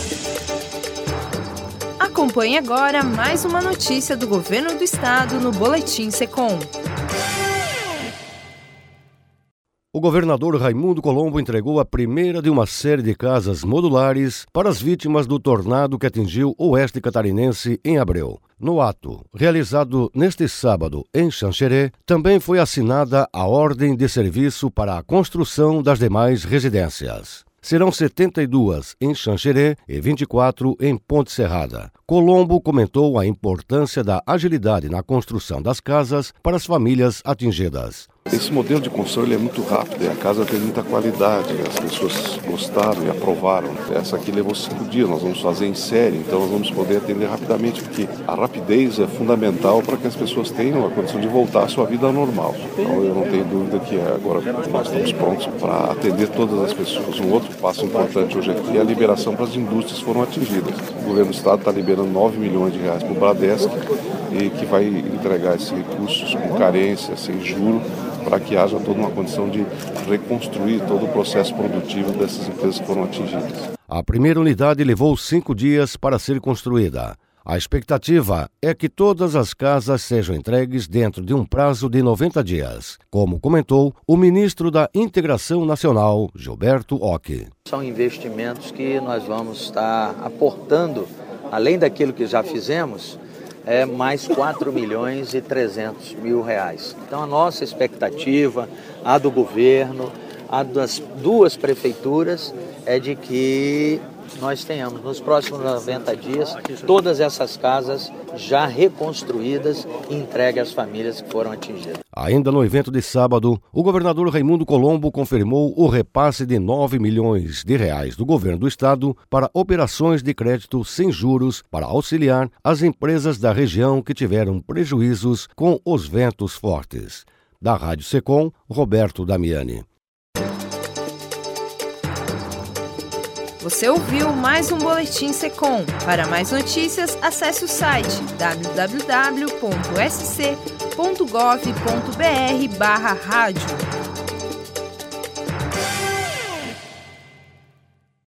Acompanhe agora mais uma notícia do Governo do Estado no Boletim Secom. O governador Raimundo Colombo entregou a primeira de uma série de casas modulares para as vítimas do tornado que atingiu o oeste catarinense em abril. No ato, realizado neste sábado em Xanxerê, também foi assinada a ordem de serviço para a construção das demais residências. Serão 72 em Xanxerê e 24 em Ponte Serrada. Colombo comentou a importância da agilidade na construção das casas para as famílias atingidas. Esse modelo de construção ele é muito rápido e a casa tem muita qualidade. As pessoas gostaram e aprovaram. Essa aqui levou 5 dias, nós vamos fazer em série, então nós vamos poder atender rapidamente, porque a rapidez é fundamental para que as pessoas tenham a condição de voltar à sua vida normal. Então eu não tenho dúvida que agora nós estamos prontos para atender todas as pessoas. Um outro passo importante hoje aqui é a liberação para as indústrias que foram atingidas. O governo do estado está liberando 9 milhões de reais para o Bradesco e que vai entregar esses recursos com carência, sem juro, para que haja toda uma condição de reconstruir todo o processo produtivo dessas empresas que foram atingidas. A primeira unidade levou 5 dias para ser construída. A expectativa é que todas as casas sejam entregues dentro de um prazo de 90 dias, como comentou o ministro da Integração Nacional, Gilberto Occhi. São investimentos que nós vamos estar aportando, além daquilo que já fizemos, mais 4 milhões e 300 mil reais. Então a nossa expectativa, a do governo, a das 2 prefeituras, é de que nós tenhamos nos próximos 90 dias todas essas casas já reconstruídas e entregues às famílias que foram atingidas. Ainda no evento de sábado, o governador Raimundo Colombo confirmou o repasse de 9 milhões de reais do governo do estado para operações de crédito sem juros para auxiliar as empresas da região que tiveram prejuízos com os ventos fortes. Da Rádio Secom, Roberto Damiani. Você ouviu mais um Boletim Secom. Para mais notícias, acesse o site www.sc.gov.br/rádio.